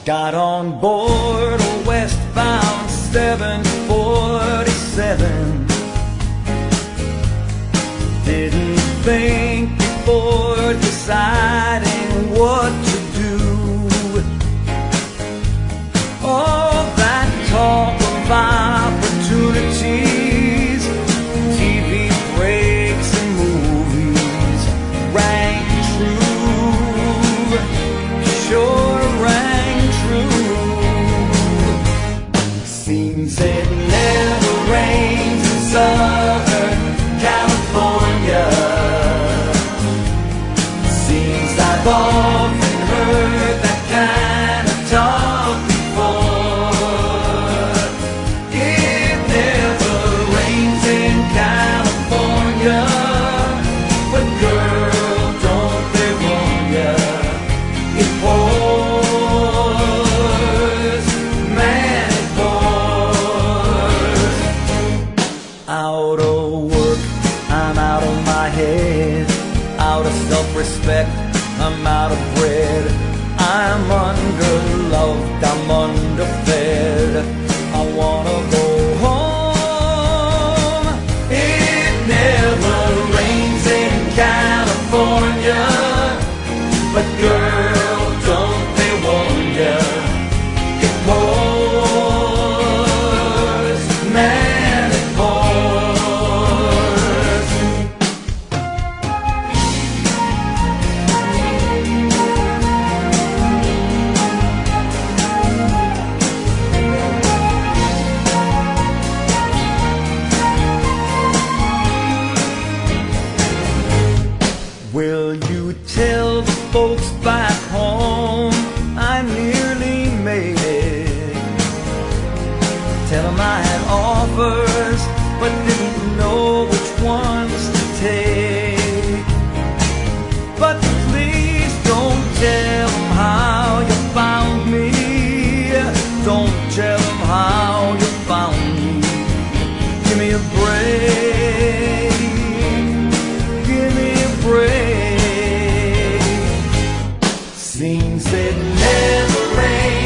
Got on board a westbound 747. Didn't think before deciding what to do. All that talk of opportunities, TV breaks and movies rang true, sure rang true. Seems it never rains in Southern California. Seems I've often heard that kind of talk before. It never rains in California, but girl, don't they warn ya, it pours, man, it pours. Out of work, I'm out of my head. Out of self-respect, I'm out of bread. I'm underloved, I'm underfed. I wanna go home. It never rains in California, but girl, don't they warn ya, it pours, man, it pours. Will you tell the folks back home I nearly made it? Tell them I had offers but didn't know which ones to take. But please don't tell them how you found me. Don't tell them how you found me. Give me a break. Give me a break. Seems it never rains